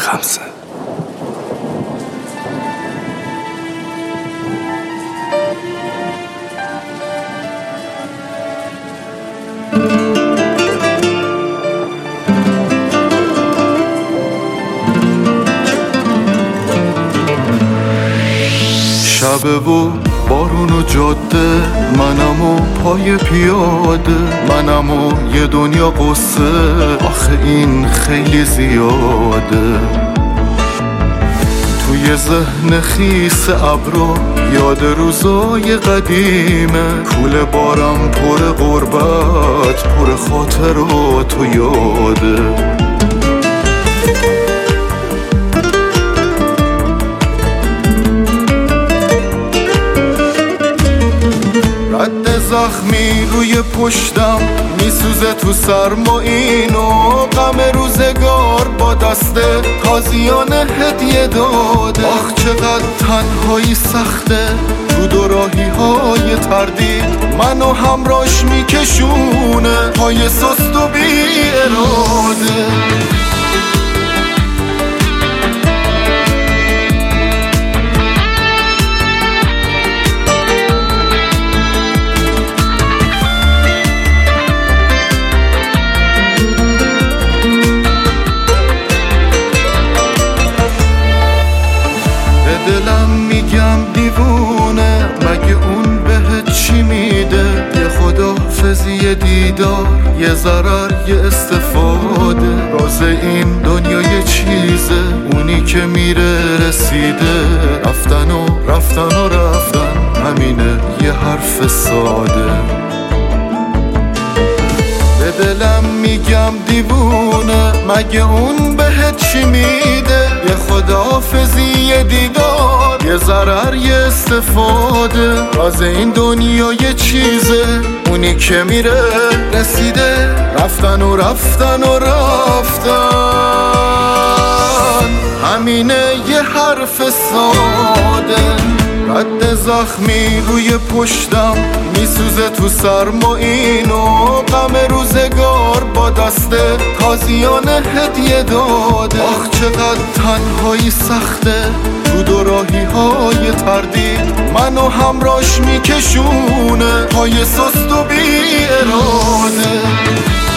خمسه. شبه و بارون و جاده، منم و پای پیاده، منم و یه دنیا قصه، آخه این خیلی زیاده. توی ذهن خیس ابرا یاد روزای قدیمه، کوله بارم پر غربت، پر خاطرات و یاده. رد زخمی روی پشتم میسوزه تو سرما، اینو غم روزگار با دست تازیانه هدیه داده. آخ چقدر تنهایی سخته تو دوراهی های تردید، منو همراش میکشونه پای سست و بی اراده. دلم میگم دیوونه، مگه اون بهت چی میده؟ یه خداحافظی، یه دیدار، یه ضرر، یه استفاده. راز این دنیا یه چیزه، اونی که میره رسیده. رفتن و رفتن و رفتن، همینه یه حرف ساده. به دلم میگم دیوونه، مگه اون بهت چی میده؟ یه خداحافظی، یه دیدار، یه ضرر، یه استفاده. راز این دنیا یه چیزه، اونی که میره رسیده. رفتن و رفتن و رفتن، همینه یه حرف ساده. رد زخمی روی پشتم میسوزه تو سرما، اینو غم روزگار با دست تازیانه هدیه داده. آخ چقدر تنهایی سخته تو دوراهی های تردید، منو همراش میکشونه پای سست و بی اراده.